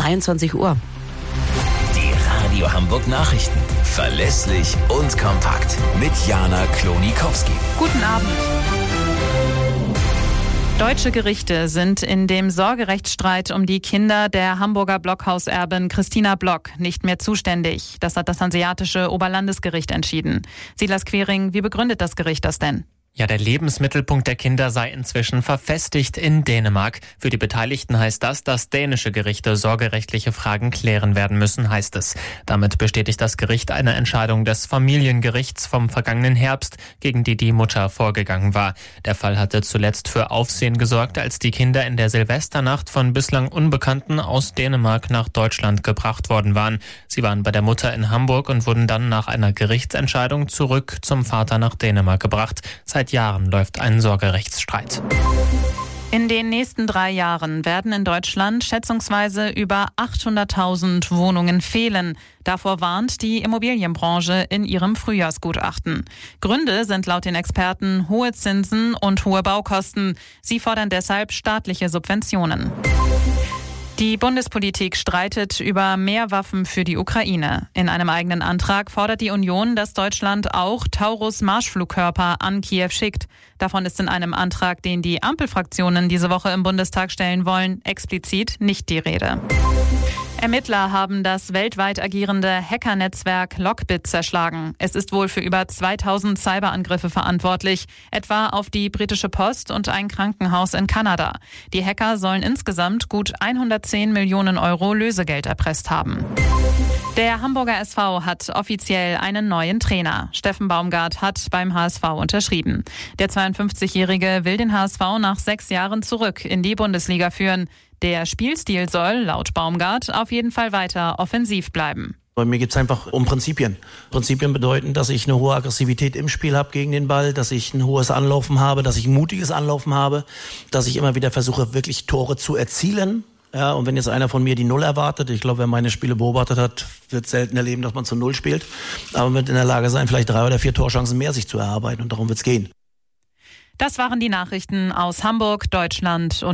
23 Uhr. Die Radio Hamburg Nachrichten. Verlässlich und kompakt. Mit Jana Klonikowski. Guten Abend. Deutsche Gerichte sind in dem Sorgerechtsstreit um die Kinder der Hamburger Blockhauserbin Christina Block nicht mehr zuständig. Das hat das Hanseatische Oberlandesgericht entschieden. Silas Quering, wie begründet das Gericht das denn? Ja, der Lebensmittelpunkt der Kinder sei inzwischen verfestigt in Dänemark. Für die Beteiligten heißt das, dass dänische Gerichte sorgerechtliche Fragen klären werden müssen, heißt es. Damit bestätigt das Gericht eine Entscheidung des Familiengerichts vom vergangenen Herbst, gegen die Mutter vorgegangen war. Der Fall hatte zuletzt für Aufsehen gesorgt, als die Kinder in der Silvesternacht von bislang Unbekannten aus Dänemark nach Deutschland gebracht worden waren. Sie waren bei der Mutter in Hamburg und wurden dann nach einer Gerichtsentscheidung zurück zum Vater nach Dänemark gebracht. Seit Jahren läuft ein Sorgerechtsstreit. In den nächsten 3 Jahren werden in Deutschland schätzungsweise über 800.000 Wohnungen fehlen. Davor warnt die Immobilienbranche in ihrem Frühjahrsgutachten. Gründe sind laut den Experten hohe Zinsen und hohe Baukosten. Sie fordern deshalb staatliche Subventionen. Die Bundespolitik streitet über mehr Waffen für die Ukraine. In einem eigenen Antrag fordert die Union, dass Deutschland auch Taurus-Marschflugkörper an Kiew schickt. Davon ist in einem Antrag, den die Ampelfraktionen diese Woche im Bundestag stellen wollen, explizit nicht die Rede. Ermittler haben das weltweit agierende Hackernetzwerk Lockbit zerschlagen. Es ist wohl für über 2000 Cyberangriffe verantwortlich, etwa auf die britische Post und ein Krankenhaus in Kanada. Die Hacker sollen insgesamt gut 110 Millionen Euro Lösegeld erpresst haben. Der Hamburger SV hat offiziell einen neuen Trainer. Steffen Baumgart hat beim HSV unterschrieben. Der 52-Jährige will den HSV nach 6 Jahren zurück in die Bundesliga führen. Der Spielstil soll, laut Baumgart, auf jeden Fall weiter offensiv bleiben. Bei mir geht es einfach um Prinzipien. Prinzipien bedeuten, dass ich eine hohe Aggressivität im Spiel habe gegen den Ball, dass ich ein hohes Anlaufen habe, dass ich ein mutiges Anlaufen habe, dass ich immer wieder versuche, wirklich Tore zu erzielen. Ja, und wenn jetzt einer von mir die Null erwartet, ich glaube, wer meine Spiele beobachtet hat, wird selten erleben, dass man zu Null spielt. Aber man wird in der Lage sein, vielleicht 3 oder 4 Torchancen mehr sich zu erarbeiten. Und darum wird es gehen. Das waren die Nachrichten aus Hamburg, Deutschland und